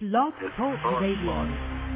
Blog Talk Radio.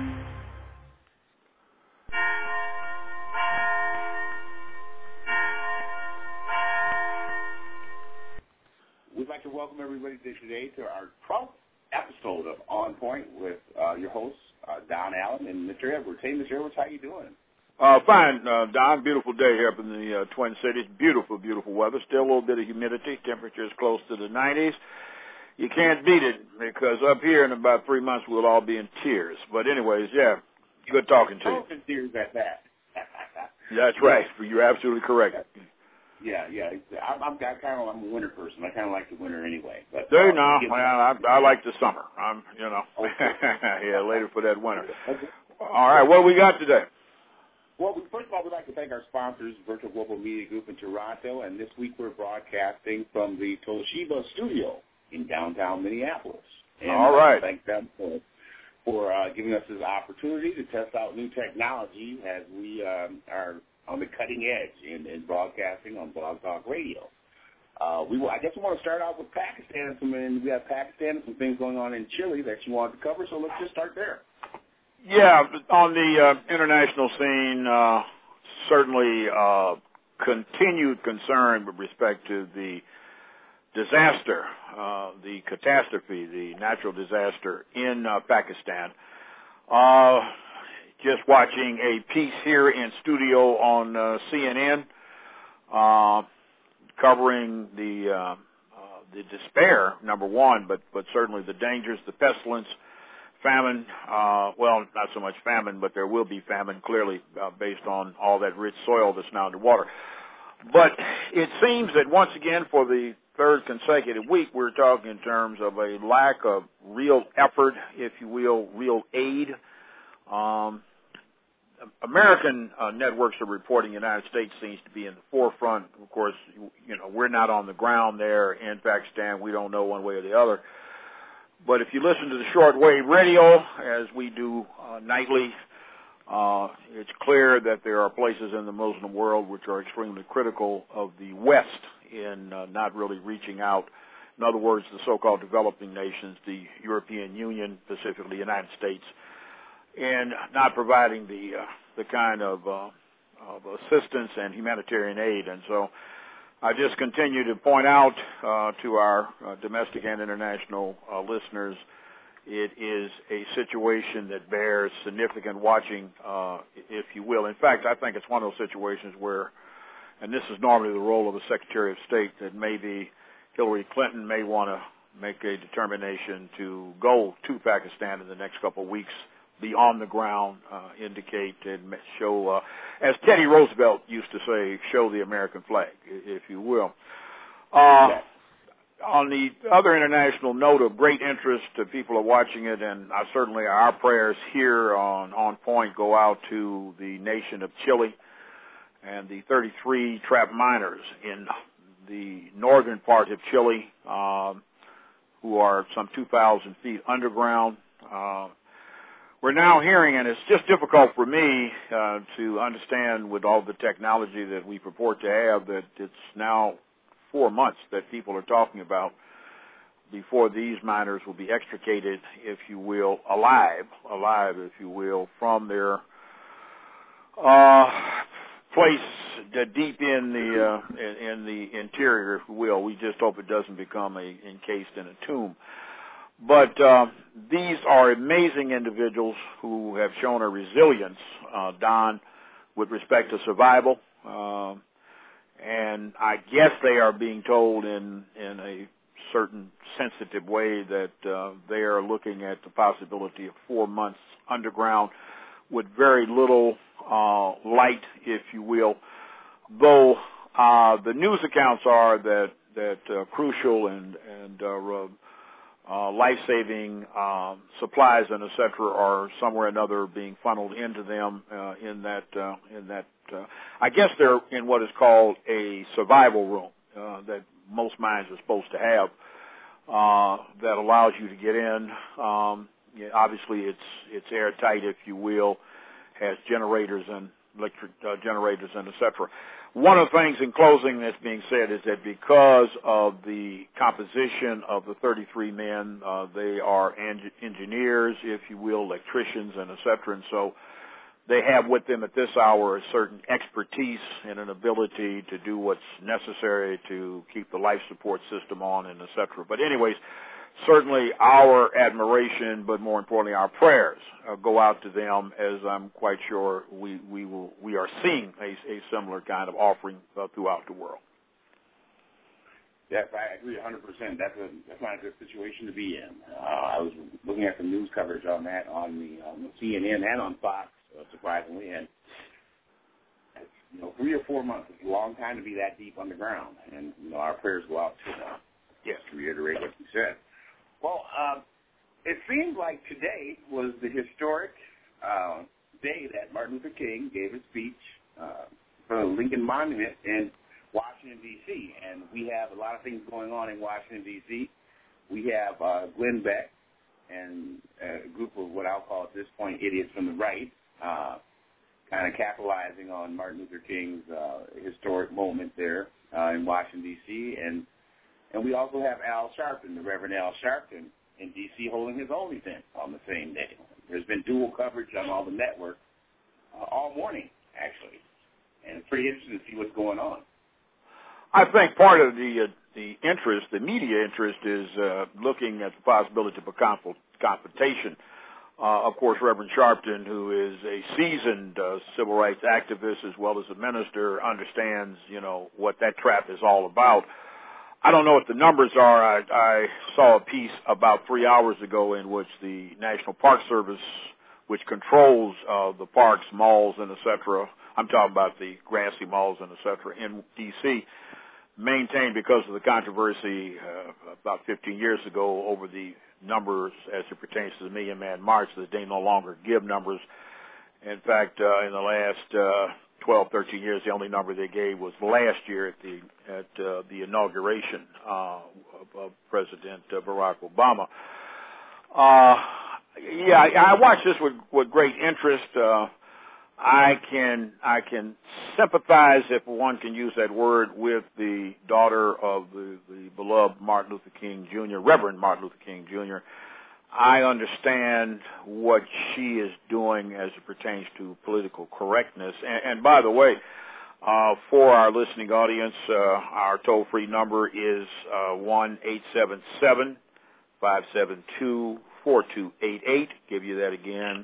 We'd like to welcome everybody today to our 12th episode of On Point with your hosts, Don Allen and Mr. Edwards. Hey, Mr. Edwards, how you doing? Fine, Don. Beautiful day here up in the Twin Cities. Beautiful, beautiful weather. Still a little bit of humidity. Temperature is close to the 90s. You can't beat it because up here in about 3 months we'll all be in tears. But anyways, yeah, good talking to you. In tears at that. That's right. You're absolutely correct. Yeah. I'm a winter person. I kind of like the winter anyway. But do you know? I like the summer. Yeah, later for that winter. Okay. All right, what do we got today? Well, first of all, we'd like to thank our sponsors, Virtual Global Media Group in Toronto, and this week we're broadcasting from the Toshiba studio in downtown Minneapolis. And all right. Thank them for giving us this opportunity to test out new technology as we are on the cutting edge in broadcasting on Blog Talk Radio. I guess we want to start out with Pakistan, and we have Pakistan and some things going on in Chile that you wanted to cover, so let's just start there. Yeah, on the international scene, certainly continued concern with respect to the disaster, the catastrophe, the natural disaster in Pakistan. Just watching a piece here in studio on CNN covering the despair, number one, but certainly the dangers, the pestilence, famine, well, not so much famine, but there will be famine, clearly, based on all that rich soil that's now underwater. But it seems that once again, for the third consecutive week, we're talking in terms of a lack of real effort, if you will, real aid. American networks are reporting the United States seems to be in the forefront. Of course, we're not on the ground there in Pakistan. We don't know one way or the other. But if you listen to the shortwave radio, as we do nightly, it's clear that there are places in the Muslim world which are extremely critical of the West in not really reaching out. In other words, the so-called developing nations, the European Union, specifically the United States, and not providing the kind of assistance and humanitarian aid. And so I just continue to point out to our domestic and international listeners, it is a situation that bears significant watching, if you will. In fact, I think it's one of those situations where, and this is normally the role of a Secretary of State, that maybe Hillary Clinton may want to make a determination to go to Pakistan in the next couple of weeks, be on the ground, indicate and show, as Teddy Roosevelt used to say, show the American flag, if you will. On the other international note of great interest, people are watching it, and certainly our prayers here on Point go out to the nation of Chile and the 33 trapped miners in the northern part of Chile who are some 2,000 feet underground. We're now hearing, and it's just difficult for me to understand with all the technology that we purport to have, that it's now 4 months that people are talking about before these miners will be extricated, if you will, alive, if you will, from their place deep in the interior, if you will. We just hope it doesn't become encased in a tomb. But these are amazing individuals who have shown a resilience, Don, with respect to survival. And I guess they are being told in a certain sensitive way that they are looking at the possibility of 4 months underground with very little light, if you will. Though the news accounts are that crucial and life-saving supplies and et cetera are somewhere or another being funneled into them in that I guess they're in what is called a survival room that most mines are supposed to have that allows you to get in. Obviously, it's airtight, if you will, has generators and electric generators, and et cetera. One of the things in closing that's being said is that because of the composition of the 33 men, they are engineers, if you will, electricians, and et cetera, and so they have with them at this hour a certain expertise and an ability to do what's necessary to keep the life support system on, and et cetera. But anyways, certainly our admiration, but more importantly our prayers go out to them, as I'm quite sure we are seeing a similar kind of offering throughout the world. Yes, I agree 100%. That's not a good situation to be in. I was looking at some news coverage on that on the CNN and on Fox, surprisingly, and 3 or 4 months is a long time to be that deep underground, and our prayers go out to them. Yes, to reiterate what you said. Well, it seems like today was the historic day that Martin Luther King gave his speech for the Lincoln Monument in Washington, D.C., and we have a lot of things going on in Washington, D.C. We have Glenn Beck and a group of what I'll call at this point idiots from the right, kind of capitalizing on Martin Luther King's historic moment there in Washington, D.C., and we also have Al Sharpton, the Reverend Al Sharpton, in D.C. holding his own event on the same day. There's been dual coverage on all the networks all morning, actually, and it's pretty interesting to see what's going on. I think part of the interest, the media interest, is looking at the possibility of a confrontation. Of course, Reverend Sharpton, who is a seasoned civil rights activist as well as a minister, understands, what that trap is all about. I don't know what the numbers are. I saw a piece about 3 hours ago in which the National Park Service, which controls the parks, malls, and et cetera, I'm talking about the grassy malls and et cetera in D.C., maintained because of the controversy about 15 years ago over the numbers as it pertains to the Million Man March, that they no longer give numbers. In fact, in the last 12, 13 years, the only number they gave was last year at the inauguration of President Barack Obama. I watched this with great interest. I can sympathize, if one can use that word, with the daughter of the beloved Martin Luther King Jr., Reverend Martin Luther King Jr. I understand what she is doing as it pertains to political correctness. And by the way, for our listening audience, our toll-free number is 1-877-572-4288. Give you that again.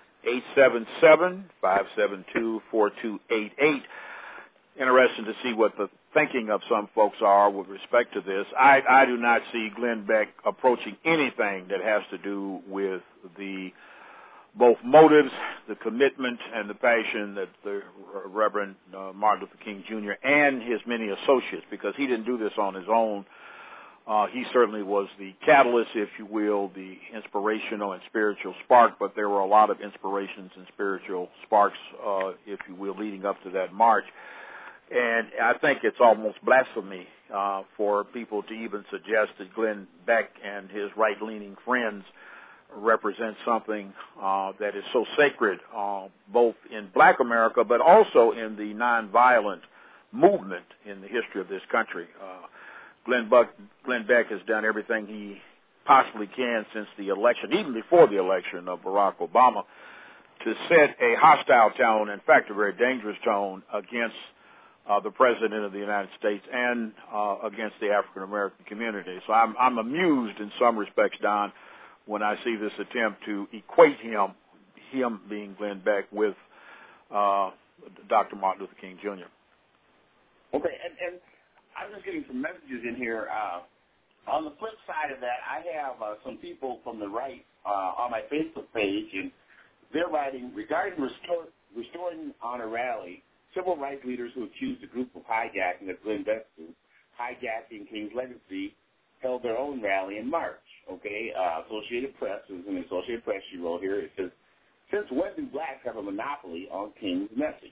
877-572-4288. Interesting to see what the thinking of some folks are with respect to this. I do not see Glenn Beck approaching anything that has to do with the both motives, the commitment, and the passion that the Reverend Martin Luther King Jr. and his many associates, because he didn't do this on his own. He certainly was the catalyst, if you will, the inspirational and spiritual spark, but there were a lot of inspirations and spiritual sparks, if you will, leading up to that march. And I think it's almost blasphemy for people to even suggest that Glenn Beck and his right-leaning friends represent something that is so sacred, both in Black America, but also in the nonviolent movement in the history of this country. Glenn Beck has done everything he possibly can since the election, even before the election of Barack Obama, to set a hostile tone, in fact, a very dangerous tone, against the President of the United States and against the African-American community. So I'm amused in some respects, Don, when I see this attempt to equate him being Glenn Beck, with Dr. Martin Luther King Jr. Okay, and I'm just getting some messages in here. On the flip side of that, I have some people from the right on my Facebook page, and they're writing regarding restoring honor rally. Civil rights leaders who accused the group of hijacking, as Glenn Beck did, hijacking King's legacy, held their own rally in March. Okay, Associated Press, it was in the Associated Press she wrote here, it says, since when do blacks have a monopoly on King's message?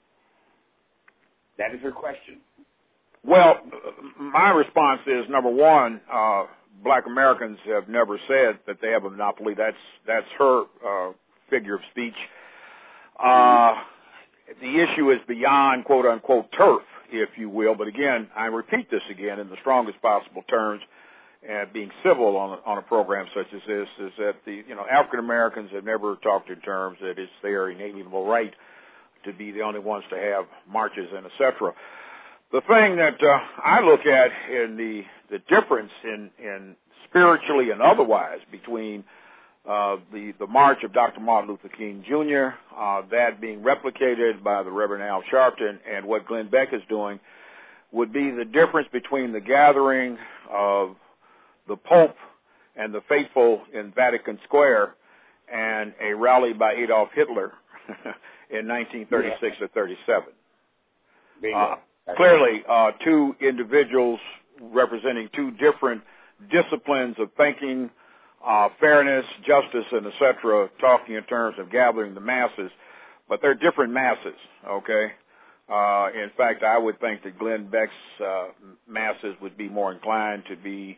That is her question. Well, my response is, number one, Black Americans have never said that they have a monopoly. That's her figure of speech. the issue is beyond quote-unquote turf, if you will. But again, I repeat this again in the strongest possible terms, and being civil on a program such as this, is that African Americans have never talked in terms that it's their inalienable right to be the only ones to have marches and et cetera. The thing that I look at in the difference in spiritually and otherwise between the march of Dr. Martin Luther King Jr., that being replicated by the Reverend Al Sharpton, and what Glenn Beck is doing, would be the difference between the gathering of the Pope and the faithful in Vatican Square and a rally by Adolf Hitler in 1936 or 37. Clearly, two individuals representing two different disciplines of thinking, fairness, justice, and et cetera, talking in terms of gathering the masses, but they're different masses, okay? In fact, I would think that Glenn Beck's masses would be more inclined to be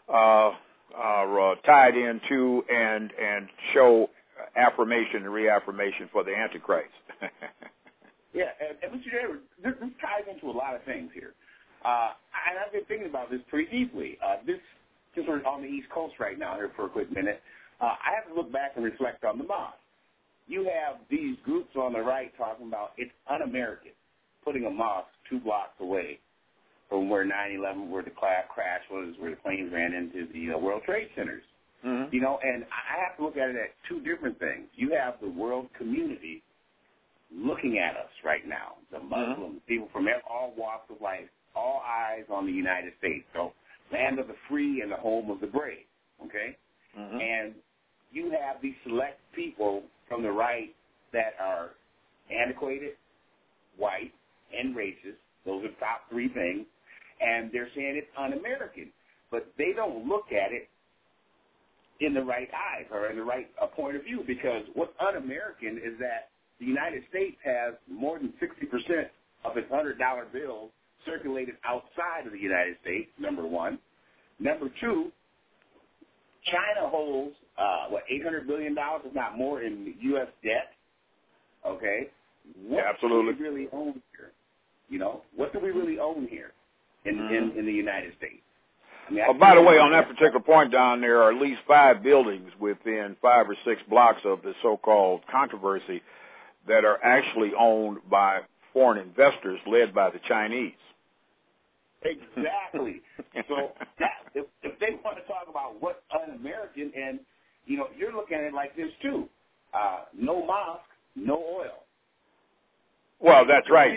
tied into and show affirmation and reaffirmation for the Antichrist. Yeah, and Mr. Jared, this ties into a lot of things here. And I've been thinking about this pretty deeply. Since we're on the East Coast right now here for a quick minute, I have to look back and reflect on the mosque. You have these groups on the right talking about it's un-American, putting a mosque 2 blocks away from where 9/11, where the crash was, where the planes ran into the World Trade Centers. Mm-hmm. And I have to look at it at two different things. You have the world community looking at us right now, the Muslims, people from all walks of life, all eyes on the United States. So land of the free and the home of the brave, okay? Mm-hmm. And you have these select people from the right that are antiquated, white, and racist. Those are the top three things. And they're saying it's un-American. But they don't look at it in the right eyes or in the right point of view, because what's un-American is that the United States has more than 60% of its $100 bills circulated outside of the United States, number one. Number two, China holds, $800 billion, if not more, in U.S. debt. Okay? What absolutely. do we really own here? What do we really own here in the United States? I mean, by the way, on that particular point down there are at least 5 buildings within 5 or 6 blocks of the so-called controversy that are actually owned by foreign investors led by the Chinese. Exactly. So if they want to talk about what's un-American, and, you're looking at it like this too. No mosque, no oil. Well, that's right.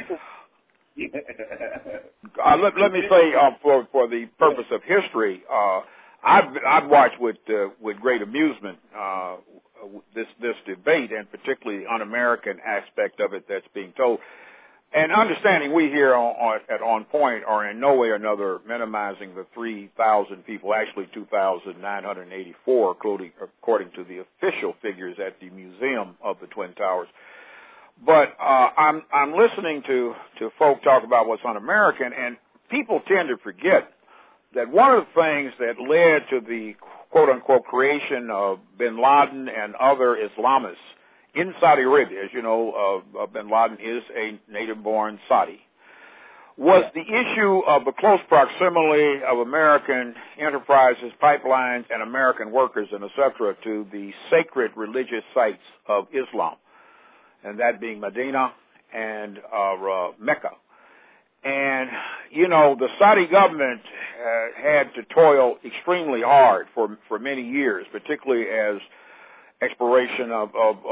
Let me say, for the purpose of history, I've watched with great amusement this debate, and particularly the un-American aspect of it that's being told. And understanding we here at On Point are in no way or another minimizing the 3,000 people, actually 2,984, according to the official figures at the Museum of the Twin Towers. But I'm listening to folk talk about what's un-American, and people tend to forget that one of the things that led to the quote-unquote creation of bin Laden and other Islamists in Saudi Arabia, as you know, bin Laden is a native-born Saudi, was the issue of the close proximity of American enterprises, pipelines, and American workers, and et cetera, to the sacred religious sites of Islam, and that being Medina and Mecca. And, the Saudi government had to toil extremely hard for many years, particularly as exploration of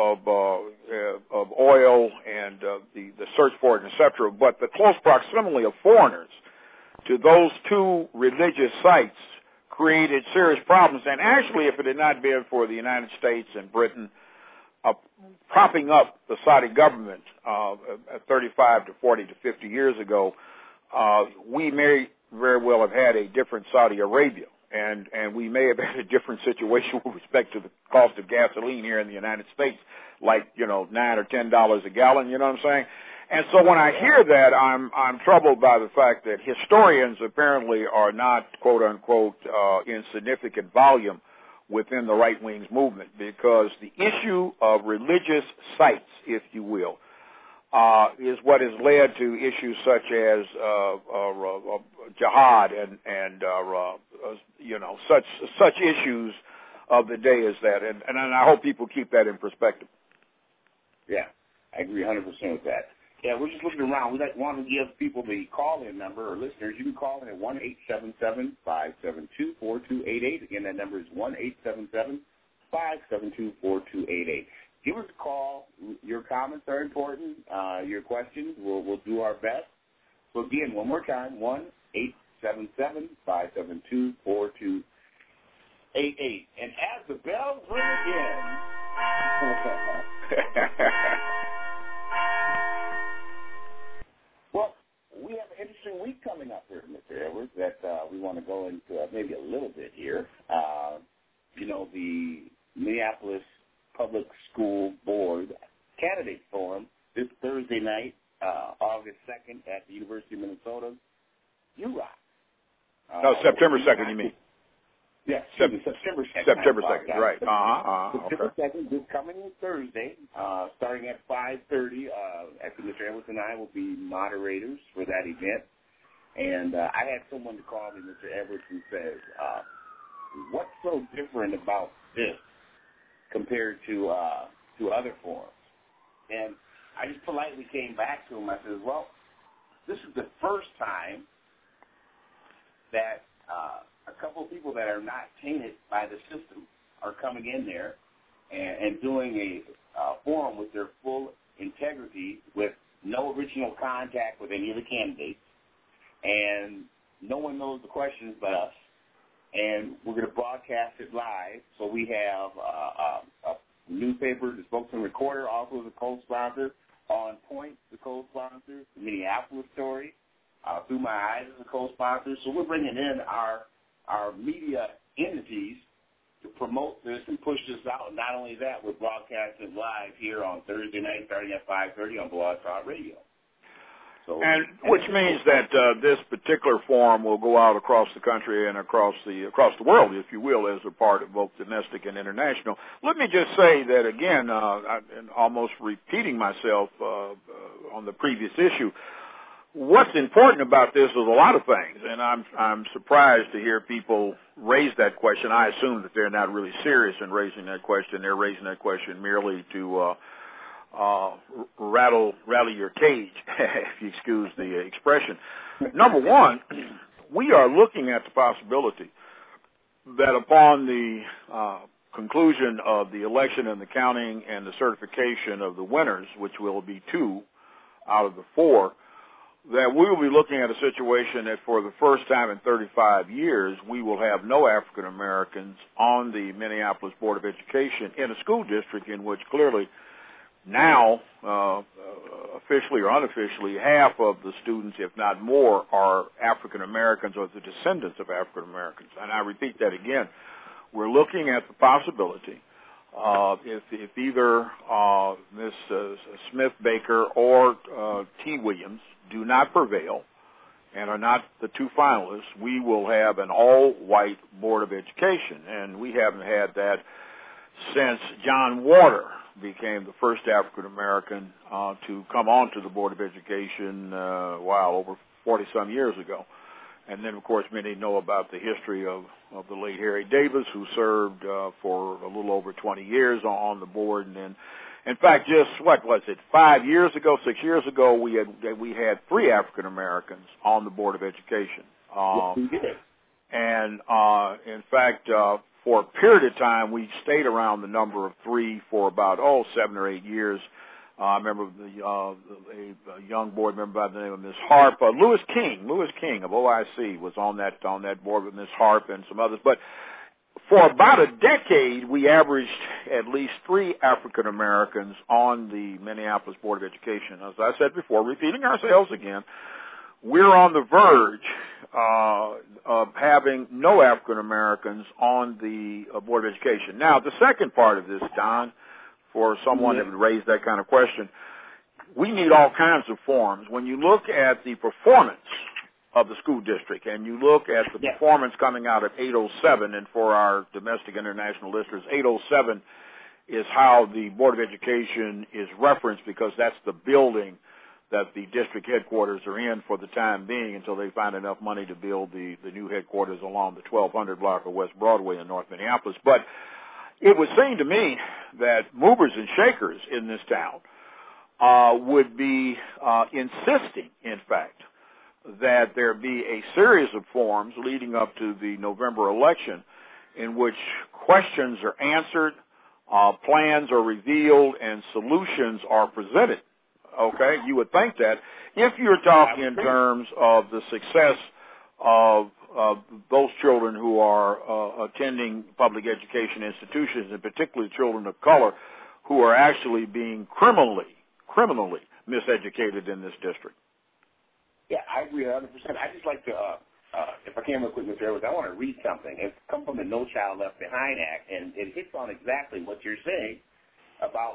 oil and the search for it, et cetera. But the close proximity of foreigners to those two religious sites created serious problems. And actually, if it had not been for the United States and Britain propping up the Saudi government 35 to 40 to 50 years ago, we may very well have had a different Saudi Arabia. And we may have had a different situation with respect to the cost of gasoline here in the United States, like, $9 or $10 a gallon, you know what I'm saying? And so when I hear that, I'm troubled by the fact that historians apparently are not, quote unquote, in significant volume within the right wing's movement, because the issue of religious sites, if you will, is what has led to issues such as jihad and such issues of the day as that. And I hope people keep that in perspective. Yeah, I agree 100% with that. Yeah, we're just looking around. We want to give people the call-in number, or listeners. You can call in at 1-877-572-4288. Again, that number is 1-877-572-4288. Give us a call. Your comments are important. Your questions, we'll do our best. So, again, one more time, 1-877-572-4288. And as the bells ring again, well, we have an interesting week coming up here, Mr. Edwards, that we want to go into maybe a little bit here. The Minneapolis Public School Board Candidate Forum this Thursday night, August 2nd at the University of Minnesota, UROC. No, September 2nd, you mean? Yes, September 2nd. September 2nd, right. September 2nd, this coming Thursday, starting at 5:30. Actually, Mr. Edwards and I will be moderators for that event. And I had someone to call me, Mr. Edwards, who says, what's so different about this compared to other forums? And I just politely came back to him. I said, well, this is the first time that a couple of people that are not tainted by the system are coming in there and doing a forum with their full integrity, with no original contact with any of the candidates, and no one knows the questions but us. And we're going to broadcast it live. So we have a newspaper, the Spokesman Recorder, also as a co-sponsor, On Point, the co-sponsor, the Minneapolis Story, Through My Eyes as a co-sponsor. So we're bringing in our media entities to promote this and push this out. And not only that, we're broadcasting live here on Thursday night starting at 5:30 on Blog Talk Radio. So, and which means that this particular forum will go out across the country and across the world, if you will, as a part of both domestic and international. Let me just say that again, and almost repeating myself on the previous issue. What's important about this is a lot of things, and I'm surprised to hear people raise that question. I assume that they're not really serious in raising that question. They're raising that question merely to rattle your cage, if you excuse the expression. Number one, we are looking at the possibility that upon the conclusion of the election and the counting and the certification of the winners, which will be 2 out of the 4, that we will be looking at a situation that for the first time in 35 years, we will have no African Americans on the Minneapolis Board of Education in a school district in which clearly now, officially or unofficially, half of the students, if not more, are African Americans or the descendants of African Americans. And I repeat that again. We're looking at the possibility if either Ms. Smith Baker or T. Williams do not prevail and are not the 2 finalists, we will have an all-white Board of Education. And we haven't had that since John Warner became the first African-American to come onto the Board of Education, over 40-some years ago. And then, of course, many know about the history of the late Harry Davis, who served for a little over 20 years on the board. And then, in fact, just, 6 years ago, we had 3 African-Americans on the Board of Education. Yes, we did. And, in fact, for a period of time, we stayed around the number of 3 for about, 7 or 8 years. I remember a young board member by the name of Ms. Harp, Lewis King of OIC was on that board with Ms. Harp and some others. But for about a decade, we averaged at least 3 African Americans on the Minneapolis Board of Education. As I said before, repeating ourselves again, we're on the verge of having no African Americans on the Board of Education. Now, the second part of this, Don, for someone that would raise that kind of question, we need all kinds of forums. When you look at the performance of the school district and you look at the performance coming out of 807, and for our domestic international listeners, 807 is how the Board of Education is referenced, because that's the building that the district headquarters are in for the time being until they find enough money to build the new headquarters along the 1200 block of West Broadway in North Minneapolis. But it would seem to me that movers and shakers in this town would be insisting, in fact, that there be a series of forums leading up to the November election in which questions are answered, plans are revealed, and solutions are presented. Okay, you would think that if you're talking in terms of the success of those children who are attending public education institutions, and particularly children of color who are actually being criminally miseducated in this district. Yeah, I agree 100%. I just like to, if I can real quick, Mr. Edwards, I want to read something. It's come from the No Child Left Behind Act, and it hits on exactly what you're saying about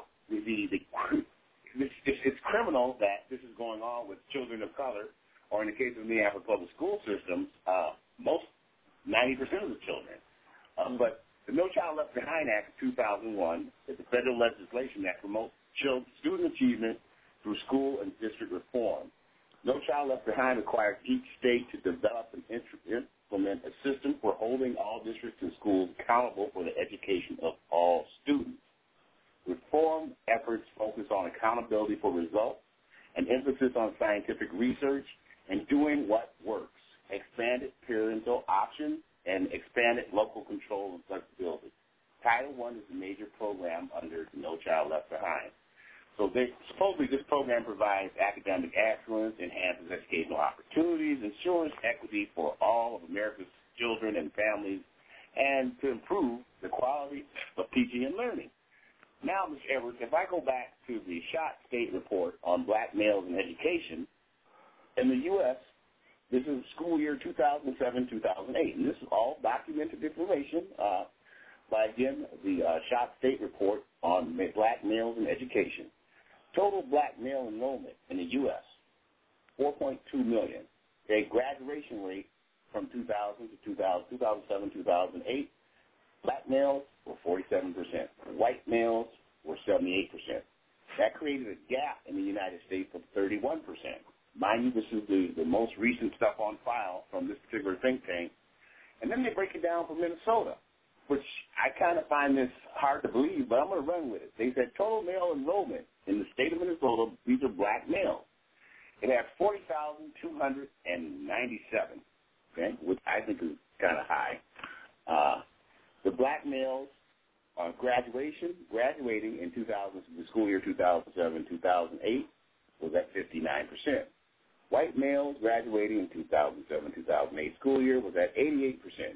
it's criminal that this is going on with children of color, or in the case of the Minneapolis public school systems, most 90% of the children. But the No Child Left Behind Act of 2001 is a federal legislation that promotes student achievement through school and district reform. No Child Left Behind requires each state to develop and implement a system for holding all districts and schools accountable for the education of all students. Reform efforts focus on accountability for results, an emphasis on scientific research, and doing what works, expanded parental options, and expanded local control and flexibility. Title I is a major program under No Child Left Behind. So supposedly this program provides academic excellence, enhances educational opportunities, ensures equity for all of America's children and families, and to improve the quality of teaching and learning. Now, Mr. Edwards, if I go back to the Schott State Report on black males in education, in the U.S., this is school year 2007-2008, and this is all documented information by, again, the Schott State Report on black males in education. Total black male enrollment in the U.S., 4.2 million. A graduation rate from 2000 to 2007, 2008, black males were 47%. White males were 78%. That created a gap in the United States of 31%. Mind you, this is the most recent stuff on file from this particular think tank. And then they break it down for Minnesota, which I kind of find this hard to believe, but I'm going to run with it. They said total male enrollment in the state of Minnesota, these are black males. It had 40,297, okay, which I think is kind of high. The black males graduating in the school year 2007-2008 was at 59%. White males graduating in 2007-2008 school year was at 88%.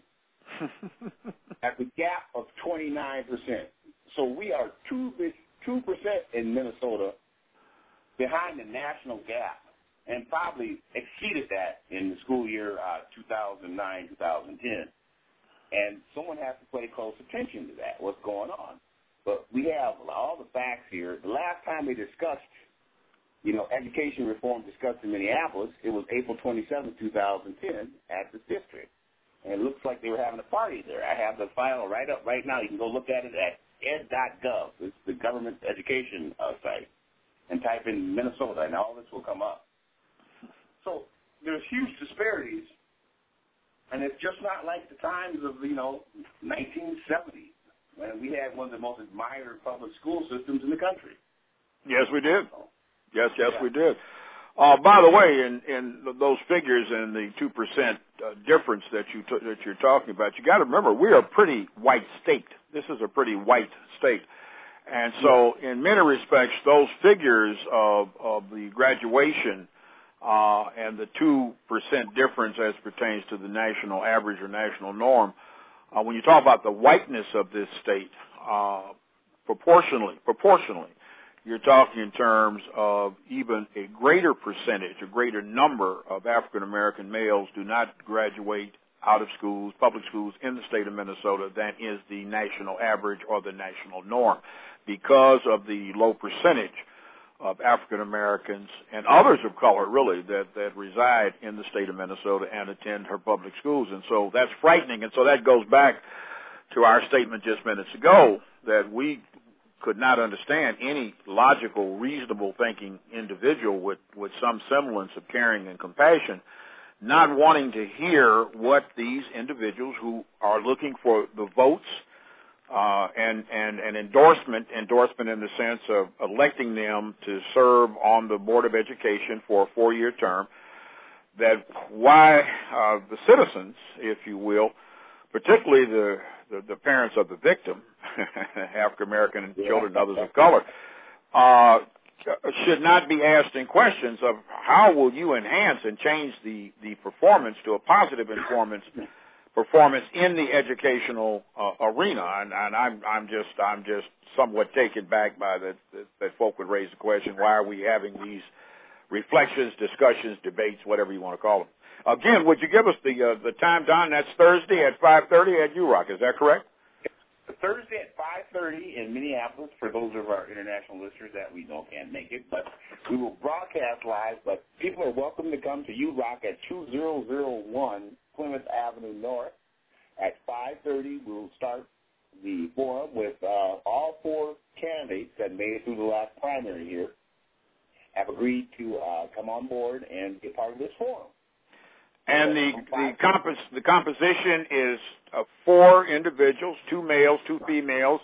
At the gap of 29%. So we are 2% in Minnesota behind the national gap, and probably exceeded that in the school year 2009-2010. And someone has to pay close attention to that, what's going on. But we have all the facts here. The last time we discussed, education reform discussed in Minneapolis, it was April 27, 2010 at the district. And it looks like they were having a party there. I have the file right up right now. You can go look at it at ed.gov. It's the government education site. And type in Minnesota, and all this will come up. So there's huge disparities. And it's just not like the times of, 1970, when we had one of the most admired public school systems in the country. Yes, we did. Yes, we did. By the way, in those figures and the 2% difference that you're talking about, you got to remember we are a pretty white state. This is a pretty white state, and so in many respects, those figures of the graduation and the 2% difference as pertains to the national average or national norm, when you talk about the whiteness of this state, proportionally. You're talking in terms of even a greater percentage, a greater number of African-American males do not graduate out of schools, public schools in the state of Minnesota than is the national average or the national norm because of the low percentage of African-Americans and others of color, really, that reside in the state of Minnesota and attend her public schools. And so that's frightening. And so that goes back to our statement just minutes ago that we could not understand any logical, reasonable thinking individual with some semblance of caring and compassion not wanting to hear what these individuals who are looking for the votes and endorsement in the sense of electing them to serve on the Board of Education for a 4-year term, that why the citizens, if you will, particularly the parents of the victim, African American and children and others of color, should not be asked in questions of how will you enhance and change the performance to a positive performance in the educational arena. And I'm just somewhat taken back by that folk would raise the question, why are we having these reflections, discussions, debates, whatever you want to call them? Again, would you give us the time, Don? That's Thursday at 5:30 at UROC. Is that correct? Thursday at 5:30 in Minneapolis for those of our international listeners that we know can't make it. But we will broadcast live, but people are welcome to come to UROC at 2001 Plymouth Avenue North. At 5:30, we'll start the forum with all 4 candidates that made it through the last primary here have agreed to come on board and be a part of this forum. And the composition is 4 individuals, 2 males, 2 females,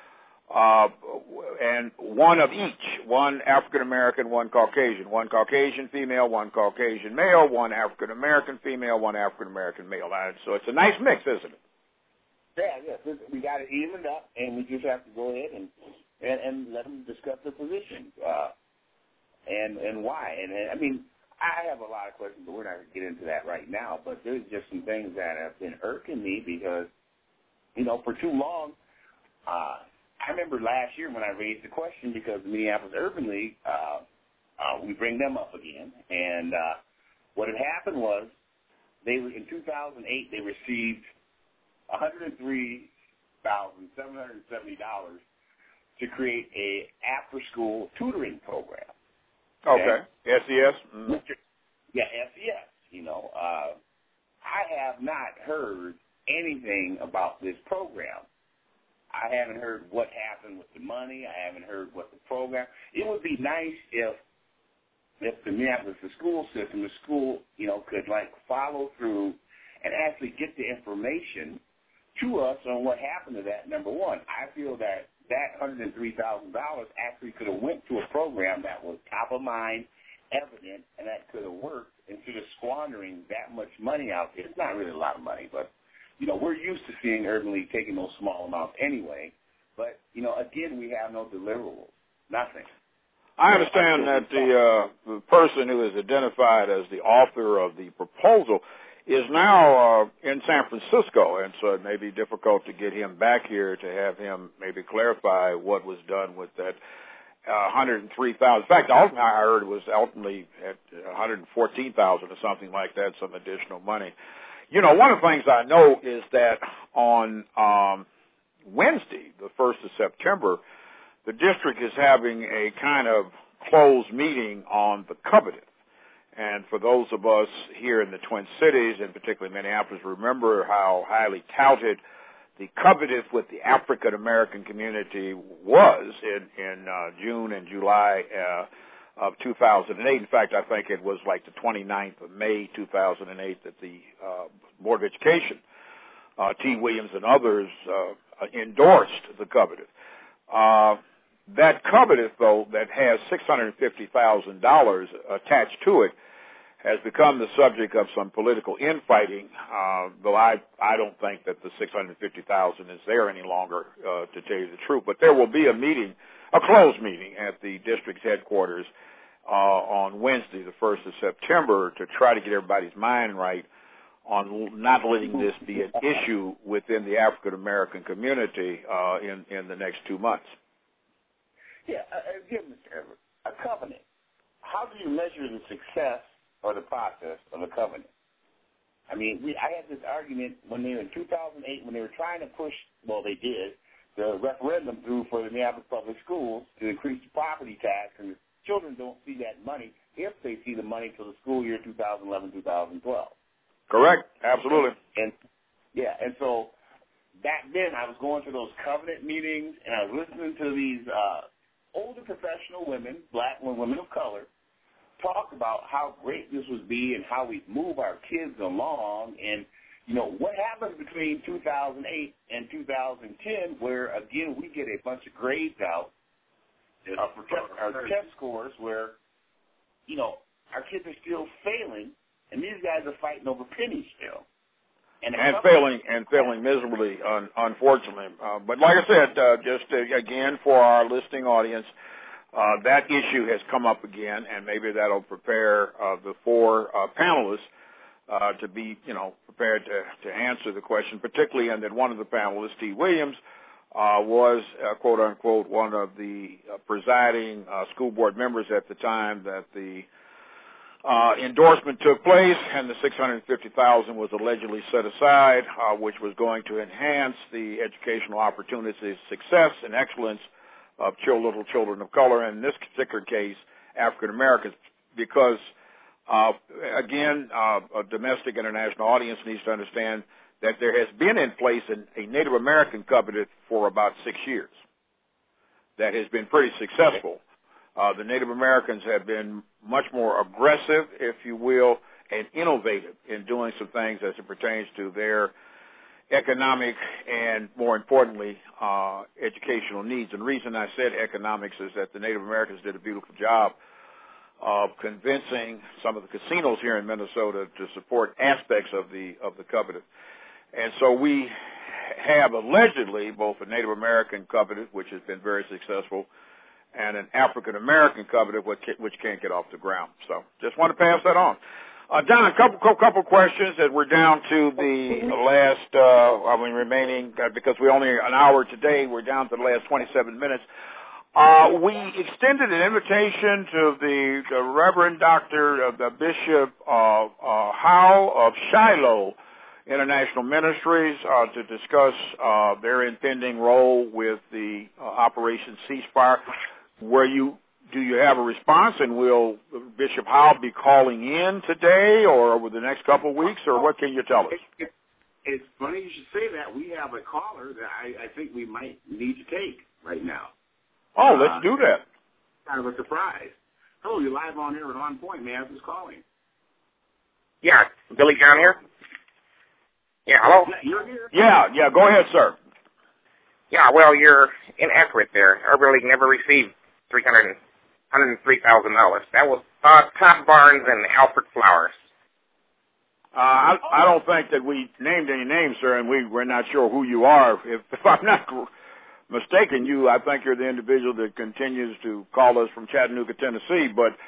and 1 of each, 1 African American, 1 Caucasian, 1 Caucasian female, 1 Caucasian male, 1 African American female, 1 African American male. So it's a nice mix, isn't it? Yeah. We got it evened up, and we just have to go ahead and let them discuss their position and why. And I mean, I have a lot of questions, but we're not going to get into that right now. But there's just some things that have been irking me because, for too long, I remember last year when I raised the question because the Minneapolis Urban League, we bring them up again. And what had happened was in 2008, they received $103,770 to create a after-school tutoring program. Okay. SES? Mm-hmm. Yeah, SES. I have not heard anything about this program. I haven't heard what happened with the money. I haven't heard what the program. It would be nice if the Minneapolis, the school system, the school, could follow through and actually get the information to us on what happened to that. Number one, I feel that $103,000 actually could have went to a program that was top of mind, evident, and that could have worked instead of squandering that much money out there. It's not really a lot of money, but, we're used to seeing Urban League taking those small amounts anyway. But, again, we have no deliverables, nothing. I understand that the person who is identified as the author of the proposal is now in San Francisco, and so it may be difficult to get him back here to have him maybe clarify what was done with that $103,000. In fact, I heard it was ultimately at $114,000 or something like that, some additional money. One of the things I know is that on Wednesday, the 1st of September, the district is having a kind of closed meeting on the covenant. And for those of us here in the Twin Cities, and particularly Minneapolis, remember how highly touted the covenant with the African American community was in June and July of 2008. In fact, I think it was like the 29th of May 2008 that the Board of Education, T. Williams and others, endorsed the covenant. That covenant, though, that has $650,000 attached to it, has become the subject of some political infighting, though I don't think that the $650,000 is there any longer, to tell you the truth. But there will be a meeting, a closed meeting at the district's headquarters on Wednesday, the 1st of September, to try to get everybody's mind right on not letting this be an issue within the African American community in the next 2 months. Yeah, again, Mr. Everett, a covenant. How do you measure the success or the process of a covenant? I mean, I had this argument when they were in 2008, when they were trying to push, well, they did, the referendum through for the Minneapolis Public Schools to increase the property tax, and the children don't see that money if they see the money till the school year 2011-2012. Correct. Absolutely. And so back then I was going to those covenant meetings, and I was listening to these older professional women, black women of color, talk about how great this would be and how we move our kids along. And, you know, what happened between 2008 and 2010 where, again, we get a bunch of grades out, our test scores where, you know, our kids are still failing, and these guys are fighting over pennies still. And failing miserably, unfortunately. But like I said, again, for our listening audience, that issue has come up again, and maybe that'll prepare the four panelists to be, you know, prepared to answer the question, particularly in that one of the panelists, Steve Williams, was, quote unquote, one of the presiding school board members at the time that the endorsement took place, and the $650,000 was allegedly set aside, which was going to enhance the educational opportunities, success, and excellence of little children of color, and in this particular case, African Americans, because, again, a domestic international audience needs to understand that there has been in place a Native American covenant for about 6 years that has been pretty successful. The Native Americans have been much more aggressive, if you will, and innovative in doing some things as it pertains to their economic and, more importantly, educational needs. And the reason I said economics is that the Native Americans did a beautiful job of convincing some of the casinos here in Minnesota to support aspects of the covenant. And so we have allegedly both a Native American covenant, which has been very successful, and an African American covenant, which can't get off the ground. So just want to pass that on. Don, a couple questions as we're down to the last, remaining, because we're only an hour today, we're down to the last 27 minutes. We extended an invitation to the Reverend Dr. the Bishop Howe of Shiloh International Ministries to discuss their impending role with the Operation Ceasefire. Do you have a response, and will Bishop Howe be calling in today or over the next couple of weeks, or what can you tell us? It's funny you should say that. We have a caller that I think we might need to take right now. Oh, let's do that. Kind of a surprise. Hello, you're live on air and on point, man. Who's calling? Yeah, Billy John here. Yeah, hello? You're here? Yeah, go ahead, sir. Yeah, well, you're inaccurate there. Urban League never received $103,000. That was Todd Barnes and Alfred Flowers. I don't think that we named any names, sir, and we're not sure who you are. If I'm not mistaken, I think you're the individual that continues to call us from Chattanooga, Tennessee. But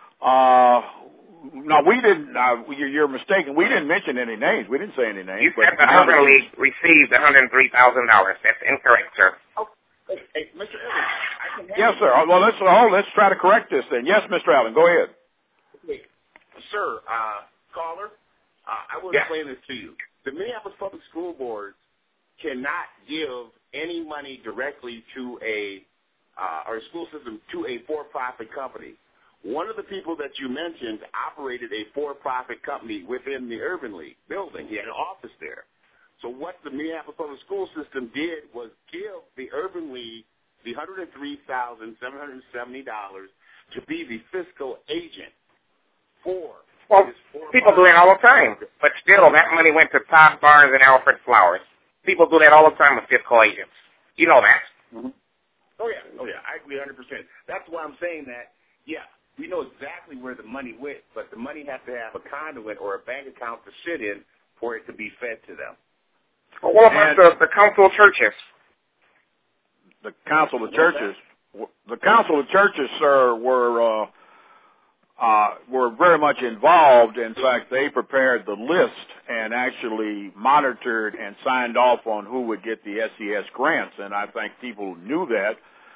no, we didn't. You're mistaken. We didn't mention any names. We didn't say any names. You said the Urban League received $103,000. That's incorrect, sir. Hey, Mr. Evans, yes, sir. Well, let's try to correct this then. Yes, Mr. Allen, go ahead. Okay. Sir, caller, I will explain this to you. The Minneapolis Public School Boards cannot give any money directly to or school system to a for-profit company. One of the people that you mentioned operated a for-profit company within the Urban League building. He had an office there. So what the Minneapolis Public School System did was give the Urban League the $103,770 to be the fiscal agent for. Well, people do that all the time, but still, that money went to Todd Barnes and Alfred Flowers. People do that all the time with fiscal agents. You know that. Mm-hmm. Oh, yeah, I agree 100%. That's why I'm saying that, yeah, we know exactly where the money went, but the money has to have a conduit or a bank account to sit in for it to be fed to them. Well, what about the Council of Churches? The Council of Churches? The Council of Churches, sir, were very much involved. In fact, they prepared the list and actually monitored and signed off on who would get the SES grants, and I think people knew that.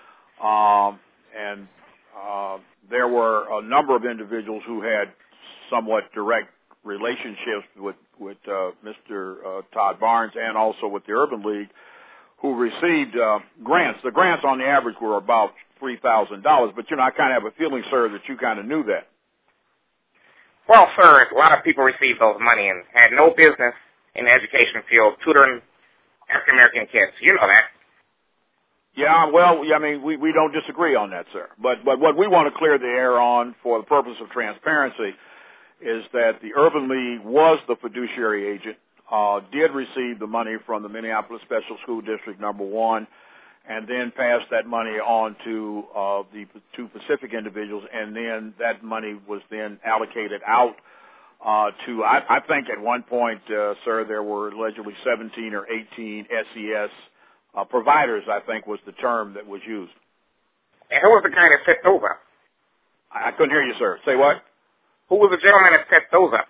There were a number of individuals who had somewhat direct relationships with Mr. Todd Barnes and also with the Urban League, who received grants. The grants on the average were about $3,000, but I kind of have a feeling, sir, that you kind of knew that. Well, sir, a lot of people received those money and had no business in the education field tutoring African American kids. You know that. Yeah, well, I mean, we don't disagree on that, sir. But what we want to clear the air on for the purpose of transparency is that the Urban League was the fiduciary agent, did receive the money from the Minneapolis Special School District number 1, and then passed that money on to the two Pacific individuals, and then that money was then allocated out to, I think at one point, sir, there were allegedly 17 or 18 SES providers, I think was the term that was used. And who was the guy that set those up? I couldn't hear you, sir. Say what? Who was the gentleman that set those up?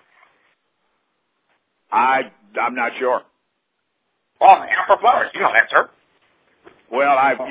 I'm not sure. Oh, Alpha Flowers. You know that, sir. Well,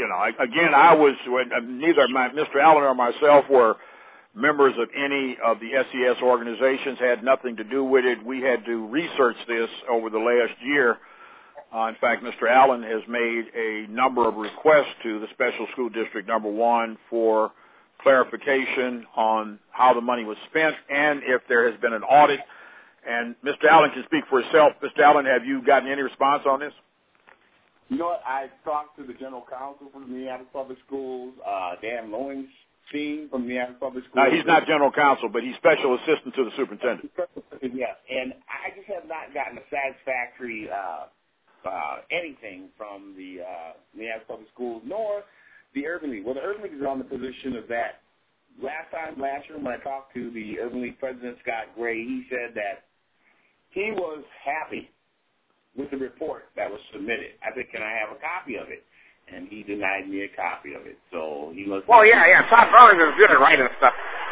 neither Mr. Allen or myself were members of any of the SES organizations, had nothing to do with it. We had to research this over the last year. In fact, Mr. Allen has made a number of requests to the Special School District number 1 for clarification on how the money was spent and if there has been an audit. And Mr. Allen can speak for himself. Mr. Allen, have you gotten any response on this? You know what? I talked to the general counsel from the Minneapolis Public Schools, Dan Lowenstein from the Minneapolis Public Schools. No, he's not general counsel, but he's special assistant to the superintendent. Yes, and I just have not gotten a satisfactory anything from the Minneapolis Public Schools, nor the Urban League. Well, the Urban League is on the position of that. Last year, when I talked to the Urban League president, Scott Gray, he said that he was happy with the report that was submitted. I said, can I have a copy of it? And he denied me a copy of it. So he must. Well, yeah. Todd Barnes is good at writing stuff.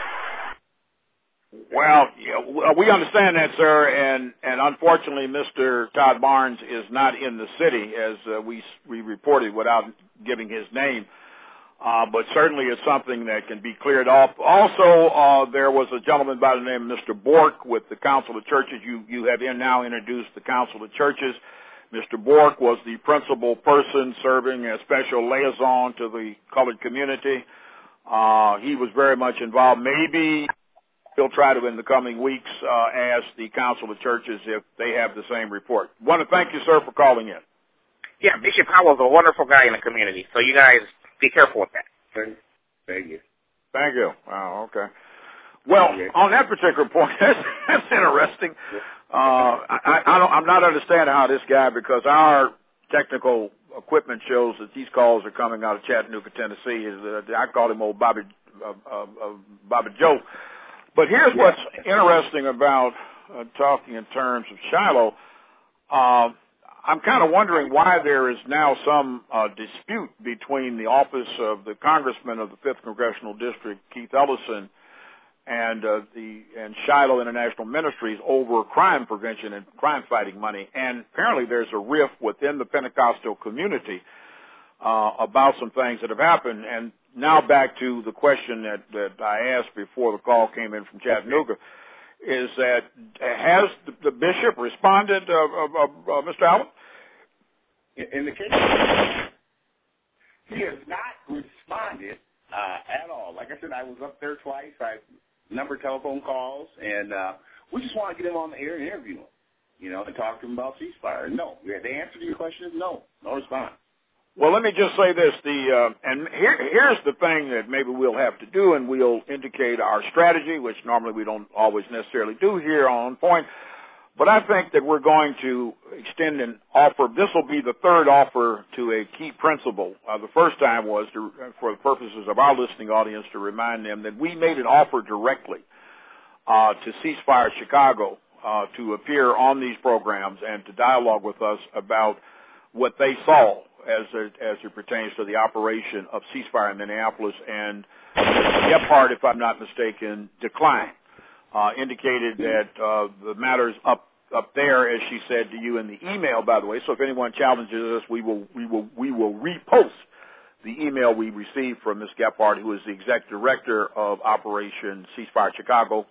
Well, we understand that, sir, and unfortunately, Mr. Todd Barnes is not in the city, as we reported without giving his name. But certainly it's something that can be cleared up. Also, there was a gentleman by the name of Mr. Bork with the Council of Churches. You have now introduced the Council of Churches. Mr. Bork was the principal person serving as special liaison to the colored community. He was very much involved. Maybe he'll try to, in the coming weeks, ask the Council of Churches if they have the same report. I want to thank you, sir, for calling in. Yeah, Bishop Howell's a wonderful guy in the community, so you guys be careful with that. Thank you. Thank you. Oh, okay. Well, on that particular point, that's interesting. I'm not understanding how this guy, because our technical equipment shows that these calls are coming out of Chattanooga, Tennessee. I call him old Bobby Joe. But here's what's interesting about talking in terms of Shiloh. I'm kind of wondering why there is now some dispute between the office of the Congressman of the 5th Congressional District, Keith Ellison, and Shiloh International Ministries over crime prevention and crime fighting money. And apparently there's a rift within the Pentecostal community about some things that have happened. And now back to the question that I asked before the call came in from Chattanooga, is that has the bishop responded, Mr. Allen? In the case, he has not responded at all. Like I said, I was up there twice. I numbered telephone calls, and we just want to get him on the air and interview him, and talk to him about ceasefire. No, the answer to your question is no response. Well, let me just say this: and here's the thing that maybe we'll have to do, and we'll indicate our strategy, which normally we don't always necessarily do here on Point. But I think that we're going to extend an offer. This will be the third offer to a key principal. The first time was for the purposes of our listening audience to remind them that we made an offer directly to Ceasefire Chicago to appear on these programs and to dialogue with us about what they saw as it pertains to the operation of Ceasefire in Minneapolis. And Gephardt, if I'm not mistaken, declined. Indicated that the matter's up there, as she said to you in the email, by the way. So if anyone challenges us, we will repost the email we received from Ms. Gephardt, who is the executive director of Operation Ceasefire Chicago.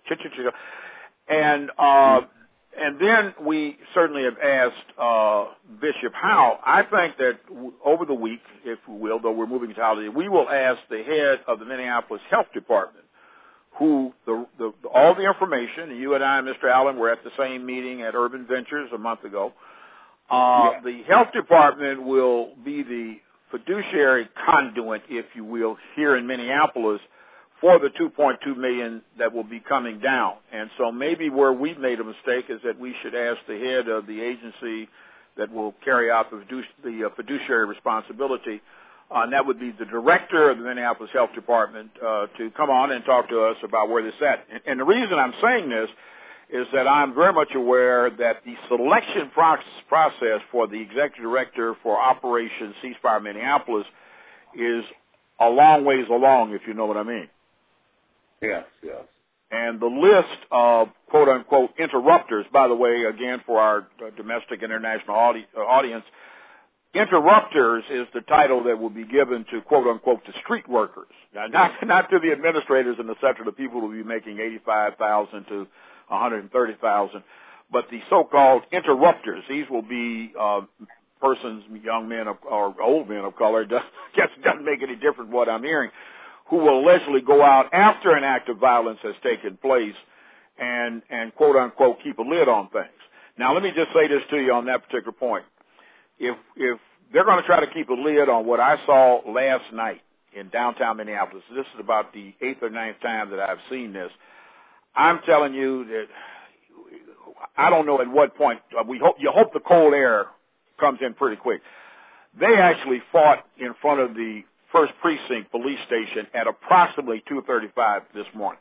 And then we certainly have asked Bishop Howell. I think that over the week, if we will, though we're moving to holiday, we will ask the head of the Minneapolis Health Department, who all the information, and you and I and Mr. Allen were at the same meeting at Urban Ventures a month ago, The health department will be the fiduciary conduit, if you will, here in Minneapolis for the $2.2 million that will be coming down. And so maybe where we've made a mistake is that we should ask the head of the agency that will carry out the fiduciary responsibility, and that would be the director of the Minneapolis Health Department, to come on and talk to us about where this is at. And the reason I'm saying this is that I'm very much aware that the selection process for the executive director for Operation Ceasefire Minneapolis is a long ways along, if you know what I mean. Yes, yes. And the list of quote-unquote interrupters, by the way, again, for our domestic international audience, interrupters is the title that will be given to quote-unquote the street workers. Now, not to the administrators and et cetera, the people who will be making $85,000 to $130,000, but the so-called interrupters. These will be persons, young men or old men of color. Doesn't make any difference what I'm hearing, who will allegedly go out after an act of violence has taken place and quote unquote keep a lid on things. Now, let me just say this to you on that particular point. If they're going to try to keep a lid on what I saw last night in downtown Minneapolis, this is about the 8th or 9th time that I've seen this. I'm telling you that I don't know at what point you hope the cold air comes in pretty quick. They actually fought in front of the First Precinct police station at approximately 2:35 this morning.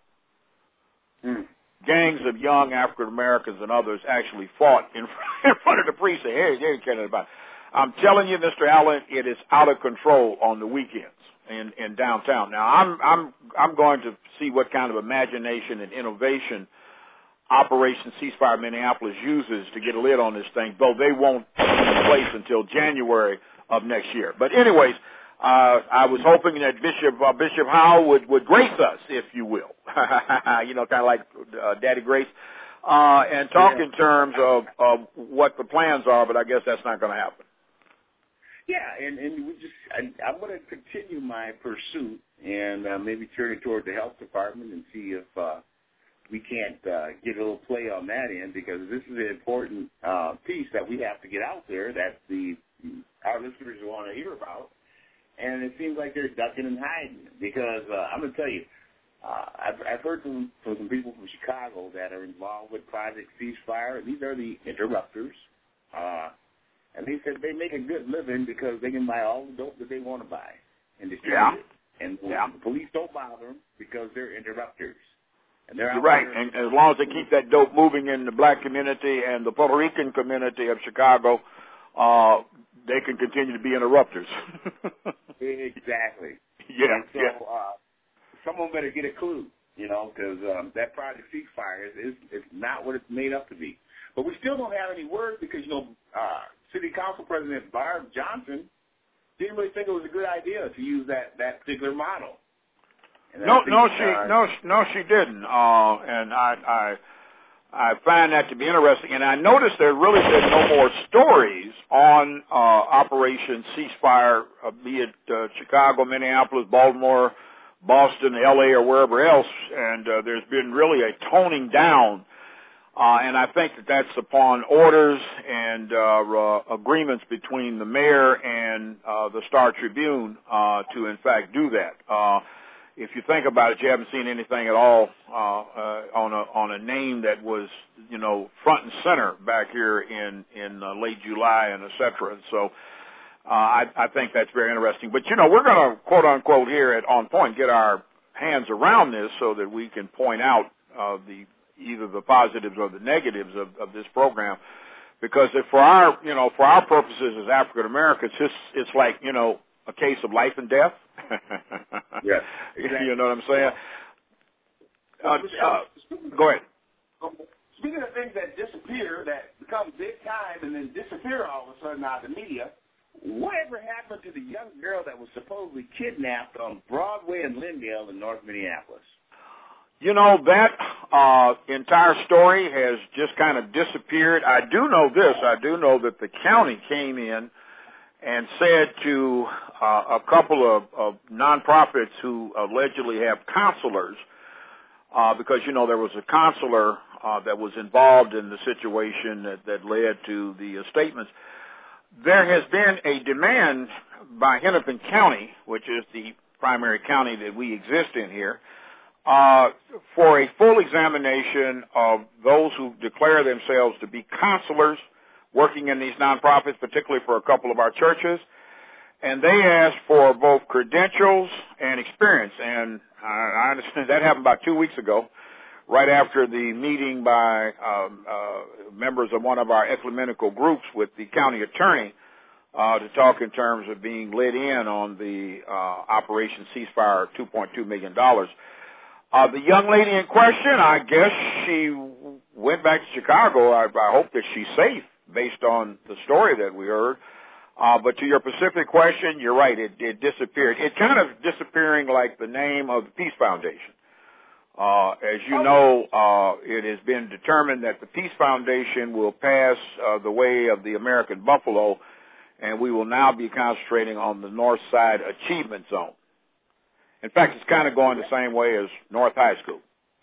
Gangs of young African Americans and others actually fought in front of the precinct. Hey, they ain't caring about it. I'm telling you, Mr. Allen, it is out of control on the weekends in downtown. Now, I'm going to see what kind of imagination and innovation Operation Ceasefire Minneapolis uses to get a lid on this thing, though they won't be in place until January of next year. But anyways, I was hoping that Bishop Howell would grace us, if you will, you know, kind of like Daddy Grace, and talk in terms of what the plans are. But I guess that's not going to happen. Yeah, and I'm going to continue my pursuit and maybe turn it toward the health department and see if we can't get a little play on that end, because this is an important piece that we have to get out there that our listeners want to hear about. And it seems like they're ducking and hiding, because I'm going to tell you, I've heard from some people from Chicago that are involved with Project Ceasefire. These are the interrupters. And they said they make a good living because they can buy all the dope that they want to buy and distribute it. And the police don't bother them because they're interrupters. And they're You're right. And as long as they keep that dope moving in the black community and the Puerto Rican community of Chicago, they can continue to be interrupters. Exactly. Yeah. And so someone better get a clue, you know, because that Project Ceasefire is not what it's made up to be. But we still don't have any word because, you know, City Council President Barb Johnson didn't really think it was a good idea to use that particular model. No, she didn't. And I find that to be interesting. And I noticed there really been no more stories on Operation Ceasefire, be it Chicago, Minneapolis, Baltimore, Boston, L.A., or wherever else. And there's been really a toning down. And I think that that's upon orders and agreements between the mayor and the Star Tribune to, in fact, do that. If you think about it, you haven't seen anything at all on a name that was, you know, front and center back here in late July and et cetera. And so I think that's very interesting. But, you know, we're going to, quote unquote, here at On Point get our hands around this so that we can point out either the positives or the negatives of this program, because for our purposes as African Americans, it's like, you know, a case of life and death. Yes, exactly. You know what I'm saying? Go ahead. Speaking of things that disappear, that become big time and then disappear all of a sudden out of the media, whatever happened to the young girl that was supposedly kidnapped on Broadway and Lindale in North Minneapolis? You know, that entire story has just kind of disappeared. I do know this. I do know that the county came in and said to a couple of nonprofits who allegedly have counselors, because, you know, there was a counselor that was involved in the situation that led to the statements. There has been a demand by Hennepin County, which is the primary county that we exist in here, for a full examination of those who declare themselves to be counselors working in these nonprofits, particularly for a couple of our churches. And they asked for both credentials and experience. And I understand that happened about 2 weeks ago, right after the meeting by members of one of our ecumenical groups with the county attorney to talk in terms of being let in on the Operation Ceasefire, $2.2 million. The young lady in question, I guess she went back to Chicago. I hope that she's safe based on the story that we heard. But to your specific question, you're right, it disappeared. It kind of disappearing like the name of the Peace Foundation. As you know, it has been determined that the Peace Foundation will pass the way of the American Buffalo, and we will now be concentrating on the North Side Achievement Zone. In fact, it's kind of going the same way as North High School.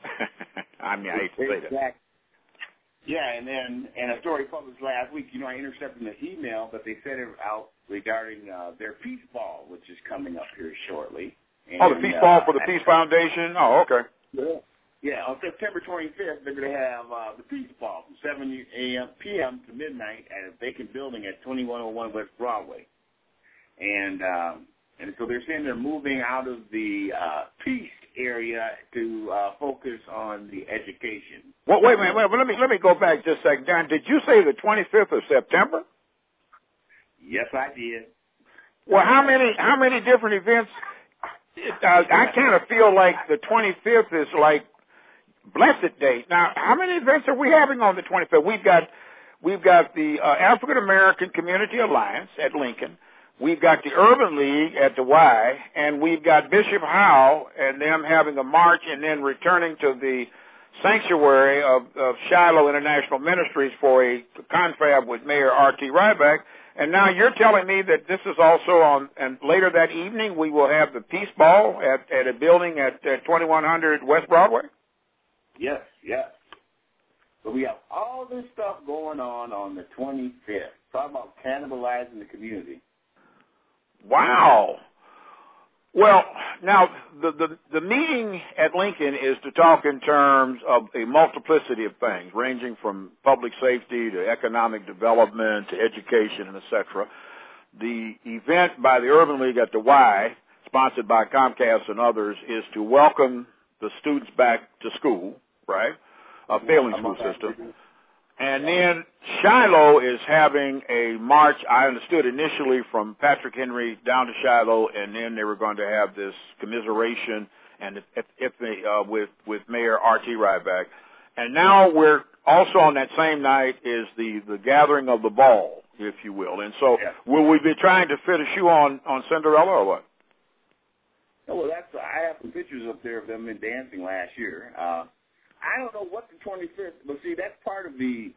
I mean, I hate to say that. Yeah, and a story published last week, I intercepted an email that they sent out regarding their Peace Ball, which is coming up here shortly. And, the Peace Ball for the Peace Foundation? Oh, okay. Yeah, on September 25th, they're going to have the Peace Ball from 7 p.m. to midnight at a vacant building at 2101 West Broadway. And so they're saying they're moving out of the peace area to focus on the education. Well, wait a minute. Let me go back just a second. Don, did you say the 25th of September? Yes, I did. Well, how many different events? I kind of feel like the 25th is like blessed date. Now, how many events are we having on the 25th? We've got the African American Community Alliance at Lincoln. We've got the Urban League at the Y, and we've got Bishop Howe and them having a march and then returning to the sanctuary of Shiloh International Ministries for a confab with Mayor R.T. Ryback. And now you're telling me that this is also on, and later that evening we will have the Peace Ball at a building at 2100 West Broadway? Yes. So we have all this stuff going on the 25th. Talk about cannibalizing the community. Wow. Well, now, the meeting at Lincoln is to talk in terms of a multiplicity of things, ranging from public safety to economic development to education and et cetera. The event by the Urban League at the Y, sponsored by Comcast and others, is to welcome the students back to school, right? A failing school system. And then Shiloh is having a march, I understood initially from Patrick Henry down to Shiloh, and then they were going to have this commiseration and with Mayor R.T. Ryback. And now we're also on that same night is the gathering of the ball, if you will. And so will we be trying to fit a shoe on Cinderella or what? Oh, well, I have some pictures up there of them dancing last year. I don't know what the 25th, but see, that's part of the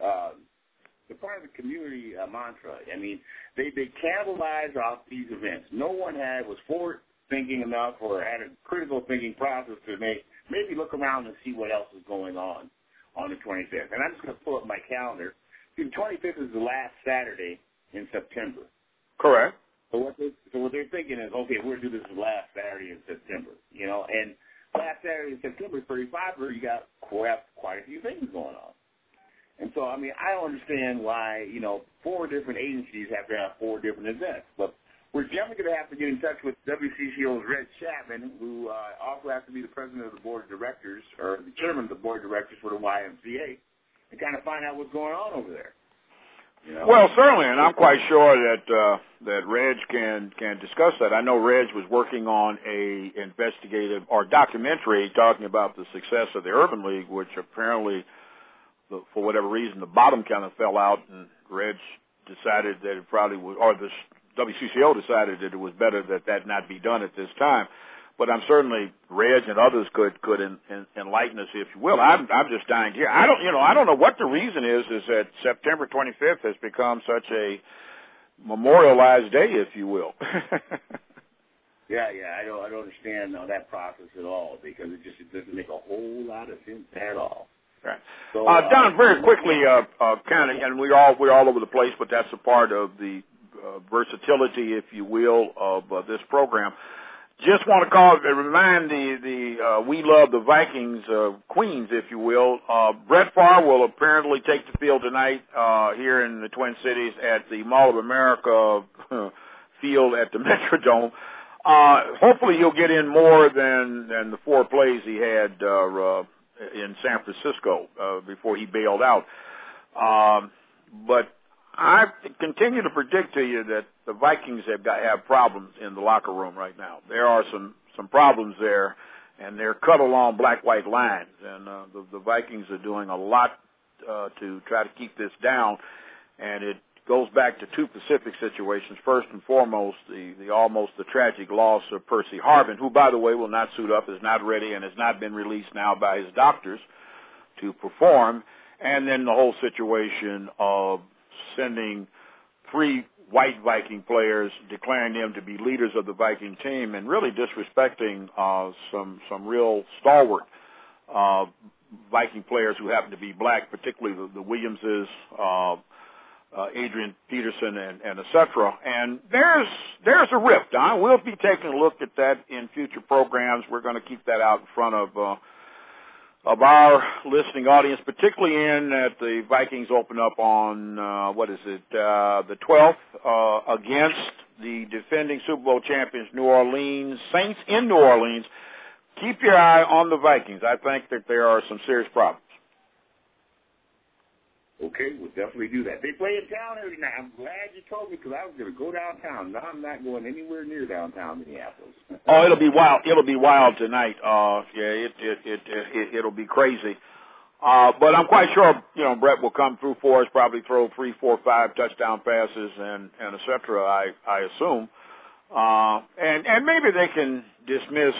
community mantra. I mean, they cannibalize off these events. No one was forward thinking enough or had a critical thinking process to maybe look around and see what else is going on the 25th. And I'm just going to pull up my calendar. See, the 25th is the last Saturday in September. Correct. So what they're thinking is, okay, we're going to do this the last Saturday in September, and last Saturday in September, 35, you got quite a few things going on. And so, I mean, I don't understand why, 4 different agencies have to have 4 different events. But we're definitely going to have to get in touch with WCCO's Red Chapman, who also has to be the president of the board of directors, or the chairman of the board of directors for the YMCA, and kind of find out what's going on over there. Well, certainly, and I'm quite sure that Reg can discuss that. I know Reg was working on a investigative or documentary talking about the success of the Urban League, which apparently, for whatever reason, the bottom kind of fell out, and Reg decided that it probably would, or the WCCO decided that it was better that not be done at this time. But I'm certainly, Reg and others could enlighten us, if you will. I'm just dying here. I don't know what the reason is that September 25th has become such a memorialized day, if you will. Yeah, I don't understand that process at all, because it doesn't make a whole lot of sense at all. Right. So, Don, very quickly, kind of, and we're all over the place, but that's a part of the versatility, if you will, of this program. Just want to remind the We Love the Vikings Queens, if you will. Brett Favre will apparently take the field tonight here in the Twin Cities at the Mall of America field at the Metrodome. Hopefully he'll get in more than the 4 plays he had in San Francisco before he bailed out. But I continue to predict to you that the Vikings have problems in the locker room right now. There are some problems there, and they're cut along black-white lines. And the Vikings are doing a lot to try to keep this down, and it goes back to 2 Pacific situations. First and foremost, the tragic loss of Percy Harvin, who, by the way, will not suit up, is not ready, and has not been released now by his doctors to perform. And then the whole situation of sending 3 white Viking players, declaring them to be leaders of the Viking team, and really disrespecting some real stalwart Viking players who happen to be black, particularly the Williamses, Adrian Peterson, and et cetera. And there's a rift, Don. We'll be taking a look at that in future programs. We're going to keep that out in front of our listening audience, particularly in that the Vikings open up on, the 12th, against the defending Super Bowl champions, New Orleans Saints in New Orleans. Keep your eye on the Vikings. I think that there are some serious problems. Okay, we'll definitely do that. They play in town every night. I'm glad you told me because I was going to go downtown. No, I'm not going anywhere near downtown Minneapolis. Oh, it'll be wild. It'll be wild tonight. It'll be crazy. But I'm quite sure, Brett will come through for us, probably throw 3, 4, 5 touchdown passes and et cetera, I assume. And maybe they can dismiss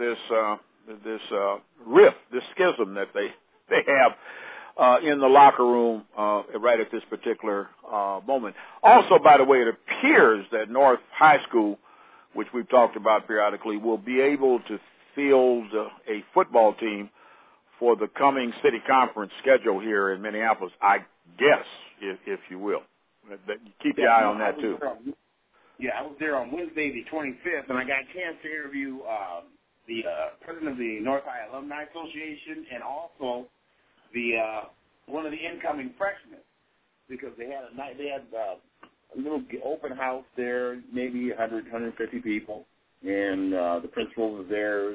this rift, this schism that they have in the locker room right at this particular moment. Also, by the way, it appears that North High School, which we've talked about periodically, will be able to field a football team for the coming city conference schedule here in Minneapolis, I guess, if you will. Keep your eye on that, too. I was there on Wednesday the 25th, and I got a chance to interview the president of the North High Alumni Association and also one of the incoming freshmen, because they had a little open house there, maybe 100, 150 people, and the principal was there,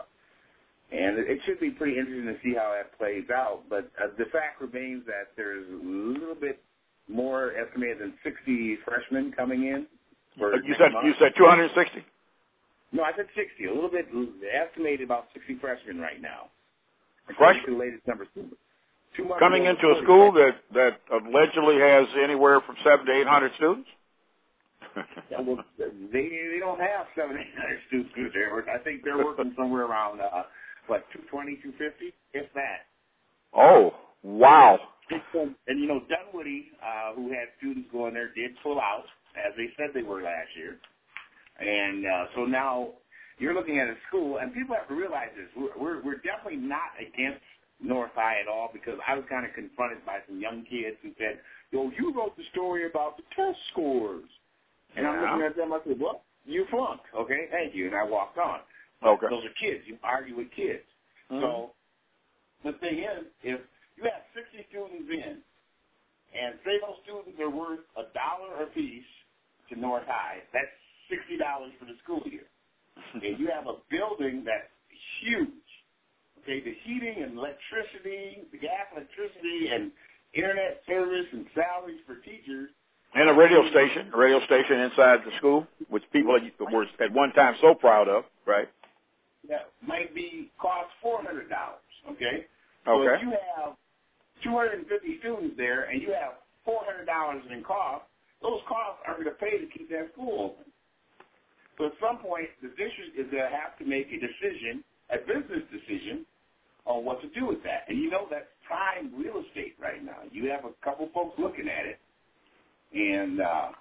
and it should be pretty interesting to see how that plays out. But the fact remains that there's a little bit more estimated than 60 freshmen coming in. You said 260? No, I said 60. A little bit estimated about 60 freshmen right now. Freshmen? The latest numbers. Coming into a school that allegedly has anywhere from 700 to 800 students? Well, they don't have 700, 800 students there. I think they're working somewhere around 220, 250, if that. Oh, wow. And Dunwoody, who had students going there, did pull out, as they said they were last year. And so now you're looking at a school, and people have to realize this. We're definitely not against North High at all, because I was kind of confronted by some young kids who said, you wrote the story about the test scores. And I'm looking at them, I said, well, you flunked. Okay, thank you. And I walked on. Okay. Those are kids. You argue with kids. Mm-hmm. So the thing is, if you have 60 students in, and say those students are worth $1 a piece to North High, that's $60 for the school year. And you have a building that's huge. Okay, the heating and electricity, the gas, electricity, and internet service and salaries for teachers. And a radio station inside the school, which people were at one time so proud of, right? That might cost $400, okay? So okay. if you have 250 students there and you have $400 in costs, those costs are going to pay to keep that school open. So at some point, the district is going to have to make a decision, a business decision, on what to do with that. And that's prime real estate right now. You have a couple folks looking at it. And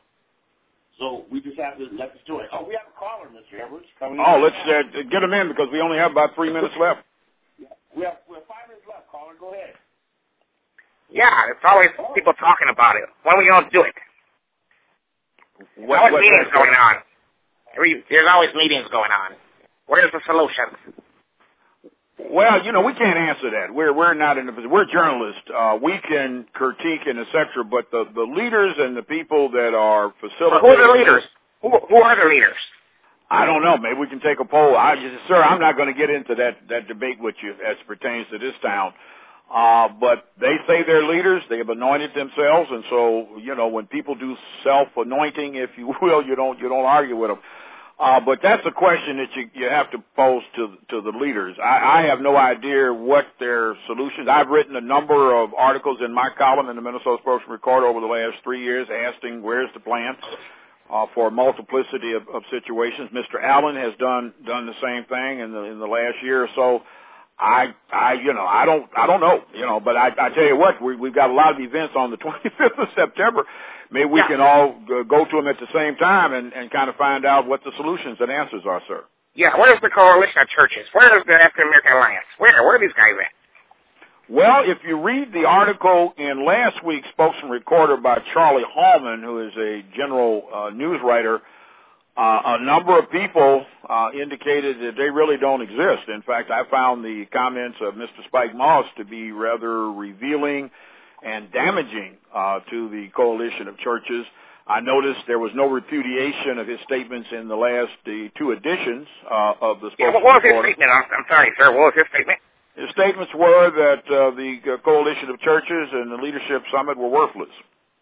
so we just have to let the story. Oh, we have a caller, Mr. Edwards. Let's get him in because we only have about 3 minutes left. Yeah. We have 5 minutes left. Caller, go ahead. Yeah, it's always people talking about it. When are we going to do it? There's always meetings going on. There's always meetings going on. Where's the solution? Well, we can't answer that. We're not in the position. We're journalists. We can critique and etc. But the leaders and the people that are facilitating. Who are the leaders? Who are the leaders? I don't know. Maybe we can take a poll. Sir, I'm not going to get into that debate with you as it pertains to this town. But they say they're leaders. They have anointed themselves, and so when people do self-anointing, if you will, you don't argue with them. But that's a question that you have to pose to the leaders. I have no idea what their solutions. I've written a number of articles in my column in the Minnesota Spokesman Recorder over the last 3 years, asking where's the plan for a multiplicity of situations. Mr. Allen has done the same thing in the last year or so. I don't know, but I tell you what, we've got a lot of events on the 25th of September. Maybe we can all go to them at the same time and kind of find out what the solutions and answers are, sir. Yeah, where's the coalition of churches? Where's the African American Alliance? Where are these guys at? Well, if you read the article in last week's Spokesman Recorder by Charlie Hallman, who is a general news writer, a number of people indicated that they really don't exist. In fact, I found the comments of Mr. Spike Moss to be rather revealing and damaging to the coalition of churches. I noticed there was no repudiation of his statements in the two editions of the Spokesman what was his statement? I'm sorry, sir. What was his statement? His statements were that the coalition of churches and the leadership summit were worthless.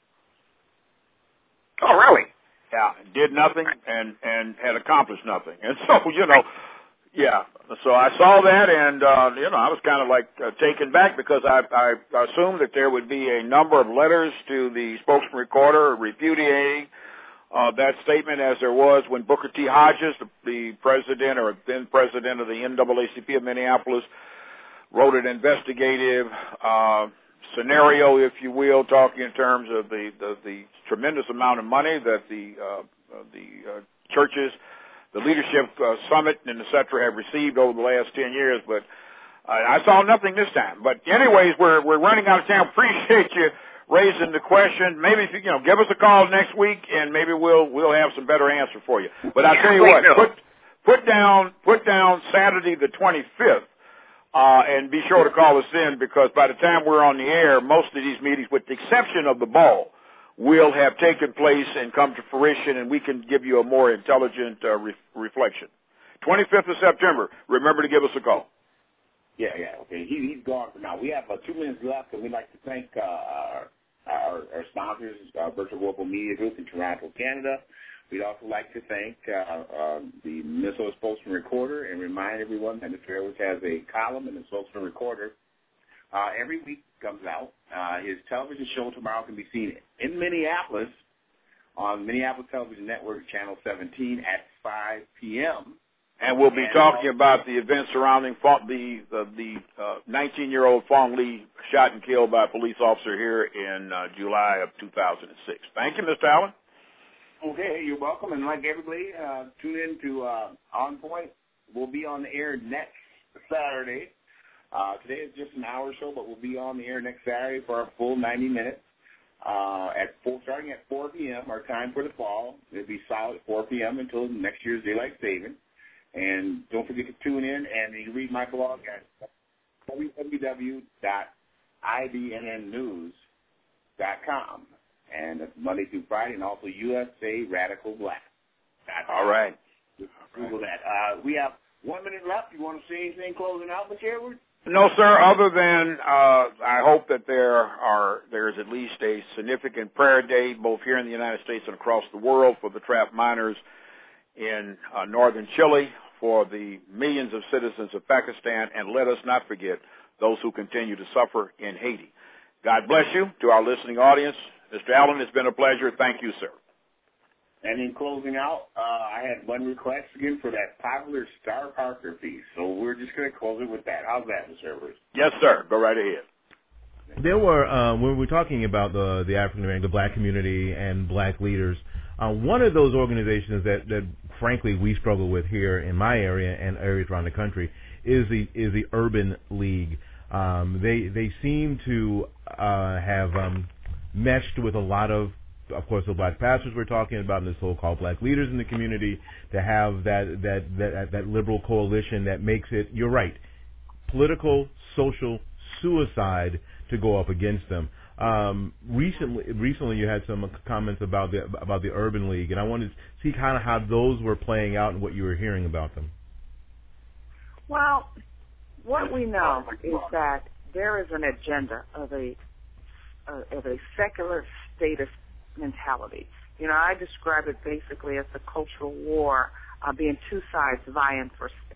Oh, really? Yeah, did nothing and had accomplished nothing. And so, yeah. So I saw that, and I was kind of like taken back because I assumed that there would be a number of letters to the Spokesman Recorder repudiating that statement, as there was when Booker T. Hodges, the president or then president of the NAACP of Minneapolis, wrote an investigative scenario, if you will, talking in terms of the tremendous amount of money that the churches, the leadership summit, and et cetera, have received over the last 10 years. But I saw nothing this time. But anyways, we're running out of time. Appreciate you raising the question. Maybe if you give us a call next week, and maybe we'll have some better answer for you. But I'll tell you what, put down Saturday the 25th. And be sure to call us in, because by the time we're on the air, most of these meetings, with the exception of the ball, will have taken place and come to fruition, and we can give you a more intelligent reflection. 25th of September. Remember to give us a call. Yeah, okay. He's gone for now. We have 2 minutes left, and we'd like to thank our sponsors, Virtual Global Media Group in Toronto, Canada. We'd also like to thank the Minnesota Spokesman Recorder and remind everyone that Mr. Edwards has a column in the Spokesman Recorder. Every week comes out. His television show tomorrow can be seen in Minneapolis on Minneapolis Television Network, Channel 17 at 5 p.m. And we'll be talking about the events surrounding the 19-year-old Fong Lee shot and killed by a police officer here in July of 2006. Thank you, Mr. Allen. Okay, you're welcome. And like everybody, tune in to On Point. We'll be on the air next Saturday. Today is just an hour show, but we'll be on the air next Saturday for our full 90 minutes. Starting at 4 p.m., our time for the fall. It'll be solid at 4 p.m. until next year's daylight saving. And don't forget to tune in, and you can read my blog at www.ibnnnews.com. And it's Monday through Friday, and also USA Radical Black. All right. Google that. We have 1 minute left. You want to say anything closing out, Mr. Edwards? No, sir, other than I hope that there is at least a significant prayer day, both here in the United States and across the world, for the trapped miners in northern Chile, for the millions of citizens of Pakistan, and let us not forget those who continue to suffer in Haiti. God bless you. To our listening audience, Mr. Allen, it's been a pleasure. Thank you, sir. And in closing out, I had one request again for that popular Star Parker piece. So we're just going to close it with that. How's that, Mr. Edwards? Yes, sir. Go right ahead. There were, when we were talking about the African American, the black community and black leaders, one of those organizations that frankly we struggle with here in my area and areas around the country is the Urban League. They seem to have meshed with a lot of course, the black pastors we're talking about, and the so-called black leaders in the community, to have that liberal coalition that makes it, you're right, political, social suicide to go up against them. Recently, you had some comments about the Urban League, and I wanted to see kind of how those were playing out and what you were hearing about them. Well, what we know is that there is an agenda of a secular statist mentality. You know, I describe it basically as the cultural war, being two sides vying for